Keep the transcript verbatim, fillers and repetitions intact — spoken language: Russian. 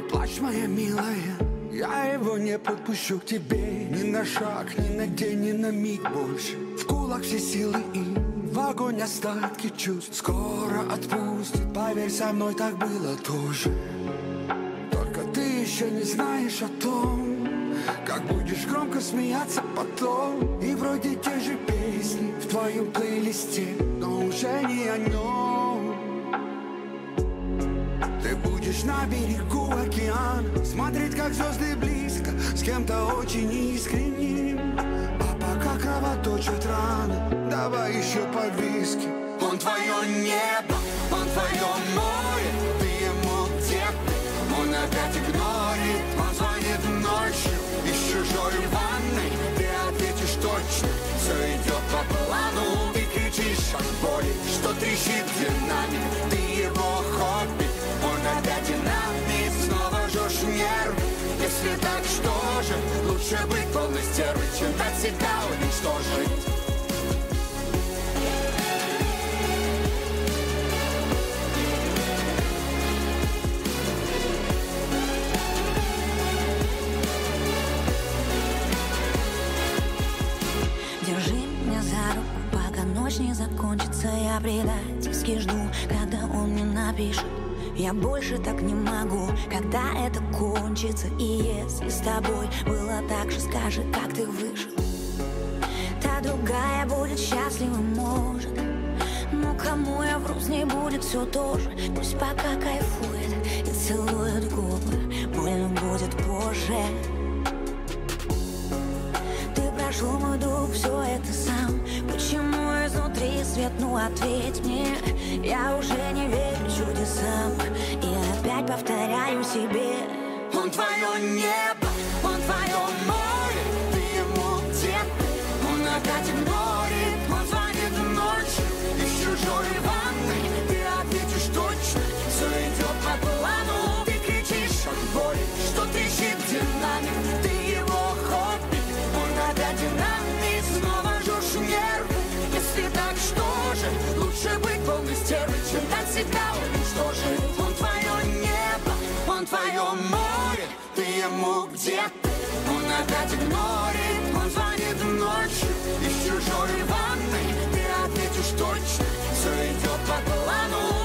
плачь, моя милая, я его не подпущу к тебе. Ни на шаг, ни на день, ни на миг больше. В кулак все силы и в огонь остатки чувств. Скоро отпустит, поверь, со мной так было тоже. Только ты еще не знаешь о том, как будешь громко смеяться потом. И вроде те же песни в твоем плейлисте, но уже не о нем. Ты будешь на берегу океана, смотреть, как звезды близко, с кем-то очень искренним. А пока кровоточат раны, давай еще по виски. Он твое небо, он твое море, ты ему где-то, он опять игнорит. Он звонит ночью из чужой ванной, ты ответишь точно, все идет по плану. Ты кричишь от боли, что трещит динамик, ты его хобби, он опять динамит. Снова жжешь нервы, если так, что же? Лучше быть полной стервой, чем дать себя уничтожить. Держи меня за руку, пока ночь не закончится. Я предательски жду, когда он мне напишет. Я больше так не могу, когда это кончится. И если с тобой было так же, скажи, как ты вышел. Та другая будет счастлива, может. Но кому я вру, с ней будет все то же. Пусть пока кайфует и целует губы, больно будет позже. Прошел мой дух, все это сам. Почему изнутри свет, ну ответь мне. Я уже не верю чудесам и опять повторяю себе. Он твое небо, он твое море, ты ему где-то, он опять игнорит. Он звонит ночью из чужой ванной, ты ответишь точно, все идет по плану. Ты кричишь от боли, что трещит динамик, ты его хобби, он опять динамит. Снова жжешь нервы, если так, что же? Лучше быть полной стервой, чем дать себя уничтожить. Он твое небо, он твое море, ты ему где-то, он опять игнорит. Он звонит ночью из чужой ванной, ты ответишь точно, все идет по плану.